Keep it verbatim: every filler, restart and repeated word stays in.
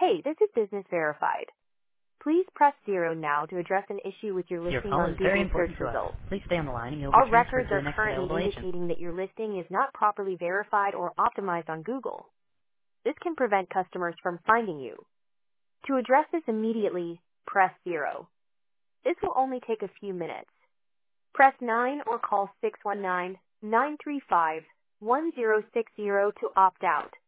Hey, this is Business Verified. Please press zero now to address an issue with your Your listing call on is very Google search important to us. results. Please stay on the line and you'll be Our transferred records to the are next currently available agent. indicating that your listing is not properly verified or optimized on Google. This can prevent customers from finding you. To address this immediately, press zero. This will only take a few minutes. Press nine or call six one nine, nine three five, one zero six zero to opt out.